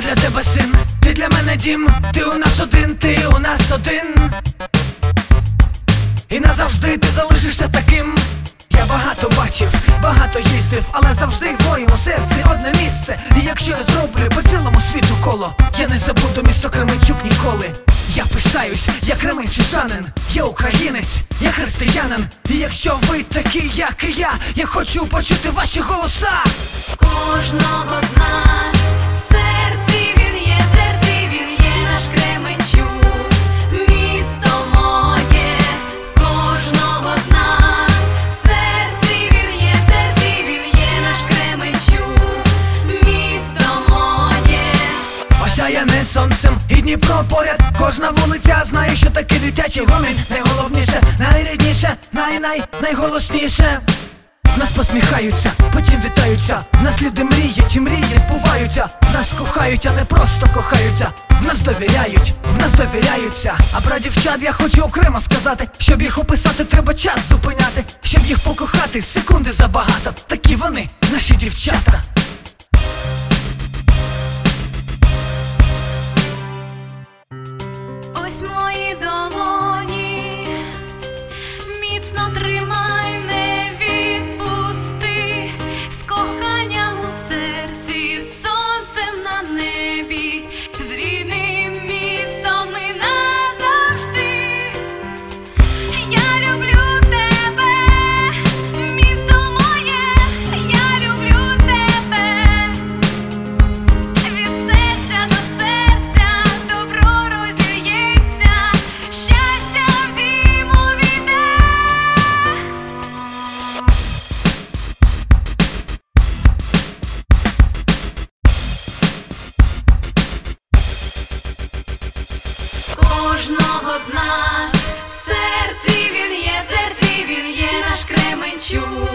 для тебе син, ти для мене дім, ти у нас один, ти у нас один. І назавжди ти залишишся таким. Я багато бачив, багато їздив, але завжди в моєму серці одне місце. І якщо я зроблю по цілому світу коло, я не забуду місто Кременчук ніколи. Я пишаюсь, я кременчужанин, я українець, я християнин. І якщо ви такі, як і я хочу почути ваші голоса. Кожного з нас в серці він є, в серці він є, наш Кременчук, місто моє. Кожного з нас в серці він є, в серці він є, наш Кременчук, місто моє. Осяяне сонцем і Дніпро поряд, кожна вулиця знає, що таке дитячий гомін. Найголовніше, найрідніше, найголосніше. В нас посміхаються, потім вітаються. В нас люди мріють і мрії збуваються. В нас кохають, а не просто кохаються. В нас довіряють, в нас довіряються. А про дівчат я хочу окремо сказати. Щоб їх описати, треба час зупиняти. Щоб їх покохати, секунди забагато. Такі вони, наші дівчата. Ось мої долоні, міцно тримай, не відпусти, з коханням у серці, з сонцем на небі, з рідним містом і назавжди. Я люблю тебе, місто моє, я люблю тебе, від серця до серця добро розіється, щастя в дім увійде. Кожного з нас в серці він є, в серці він є, наш Кременчук.